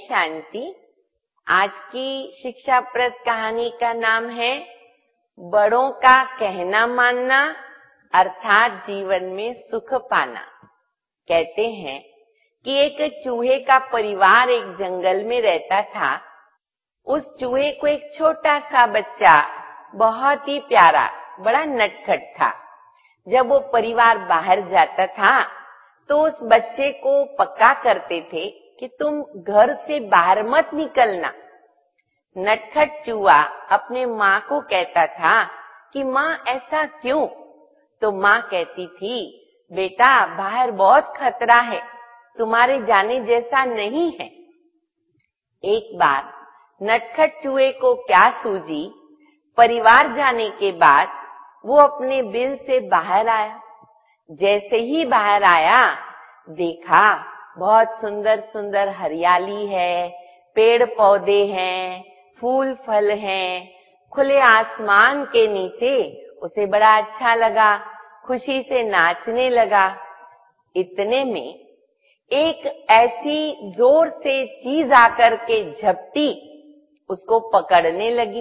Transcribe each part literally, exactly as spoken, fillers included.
शांति। आज की शिक्षाप्रद कहानी का नाम है बड़ों का कहना मानना अर्थात जीवन में सुख पाना। कहते हैं कि एक चूहे का परिवार एक जंगल में रहता था। उस चूहे को एक छोटा सा बच्चा बहुत ही प्यारा, बड़ा नटखट था। जब वो परिवार बाहर जाता था तो उस बच्चे को पक्का करते थे कि तुम घर से बाहर मत निकलना। नटखट चूहा अपने माँ को कहता था कि माँ ऐसा क्यों? तो माँ कहती थी, बेटा बाहर बहुत खतरा है, तुम्हारे जाने जैसा नहीं है। एक बार नटखट चूहे को क्या सूझी, परिवार जाने के बाद वो अपने बिल से बाहर आया। जैसे ही बाहर आया देखा बहुत सुंदर सुंदर हरियाली है, पेड़ पौधे हैं, फूल फल हैं। खुले आसमान के नीचे उसे बड़ा अच्छा लगा, खुशी से नाचने लगा। इतने में एक ऐसी जोर से चीज आकर के झपटी, उसको पकड़ने लगी।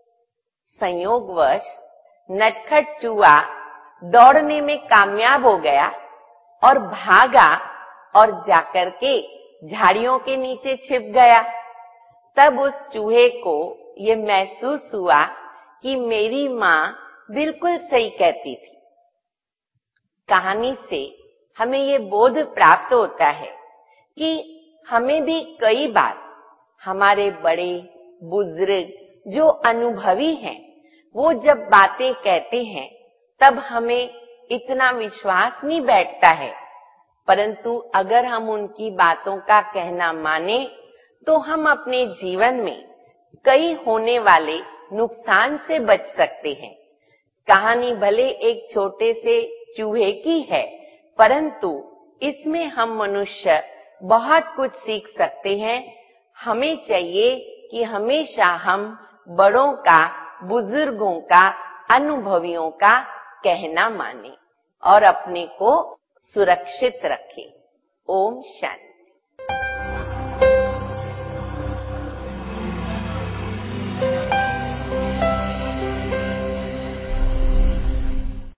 संयोगवश नटखट चूहा दौड़ने में कामयाब हो गया और भागा और जाकर के झाड़ियों के नीचे छिप गया। तब उस चूहे को ये महसूस हुआ कि मेरी माँ बिल्कुल सही कहती थी। कहानी से हमें ये बोध प्राप्त होता है कि हमें भी कई बार हमारे बड़े बुजुर्ग जो अनुभवी हैं, वो जब बातें कहते हैं तब हमें इतना विश्वास नहीं बैठता है, परंतु अगर हम उनकी बातों का कहना माने तो हम अपने जीवन में कई होने वाले नुकसान से बच सकते हैं। कहानी भले एक छोटे से चूहे की है, परंतु इसमें हम मनुष्य बहुत कुछ सीख सकते हैं। हमें चाहिए कि हमेशा हम बड़ों का, बुजुर्गों का, अनुभवियों का कहना माने और अपने को सुरक्षित रखें। ओम शांति।